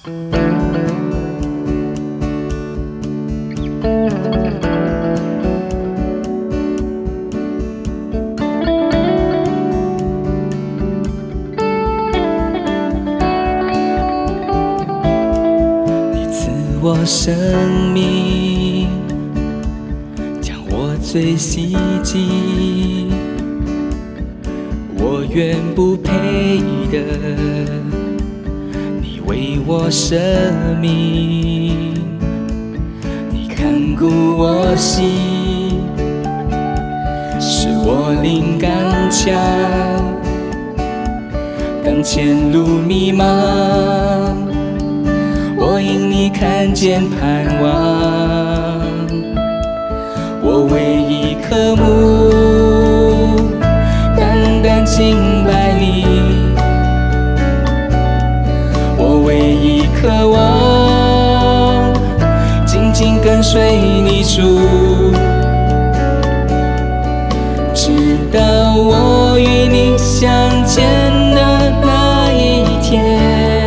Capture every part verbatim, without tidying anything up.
我生命将我最希冀，我原不配的，你为我舍命，你看顾我心，使我灵刚强，当前路迷茫，我因你看见盼望，我唯一渴慕，单单敬拜你，我唯一渴望，紧紧跟随你主，直到我与你相见的那一天。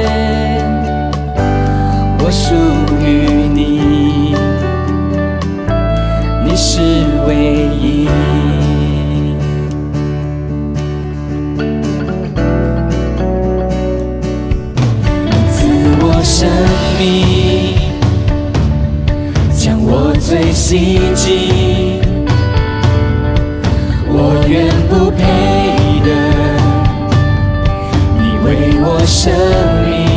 我属于你，你是唯一。赐我生命，将我最希冀，我原不配的，你为我舍命。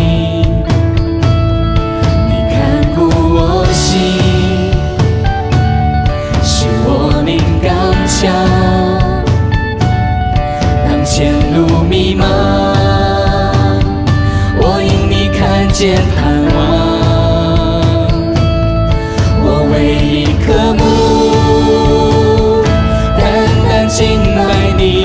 当前路迷茫，我因你看见盼望，我唯一渴慕，单单敬拜你，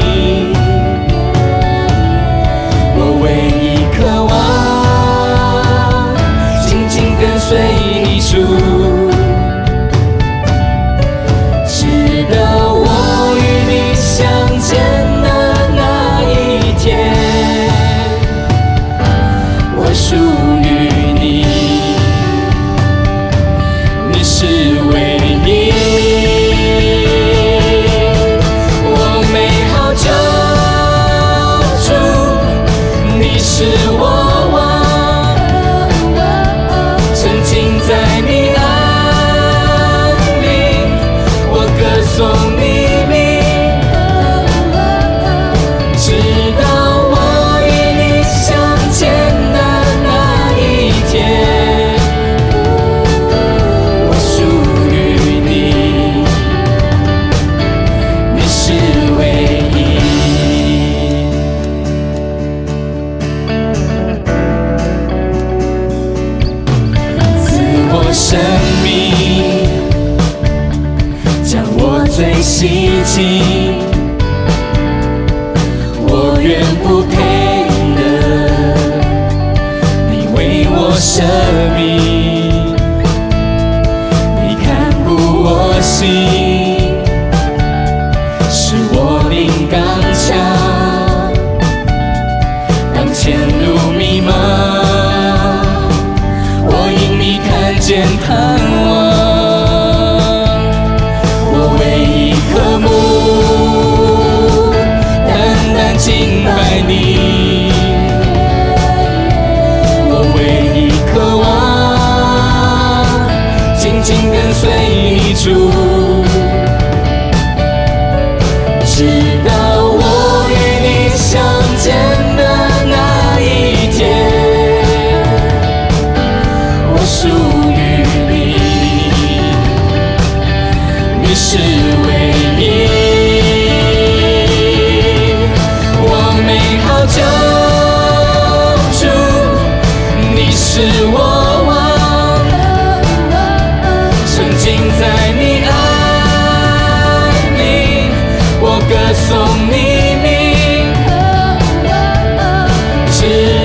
我唯一渴望，紧紧跟随你主。属于你，你是唯一。我美好救主，你是我王，沉浸在你爱里，我歌颂你名，直到我与你相见。我属于你，你是唯一。赐我生命，将我最希冀，我原不配的，你为我舍命，你看顾我心，使我灵刚强，当前路迷茫，我因你看见盼望，我唯一渴慕，单单敬拜你。紧跟随你主，直到我与你相见的那一天。我属于你，你是唯一。我美好救主，你是我王。在你爱里，我歌颂你名，直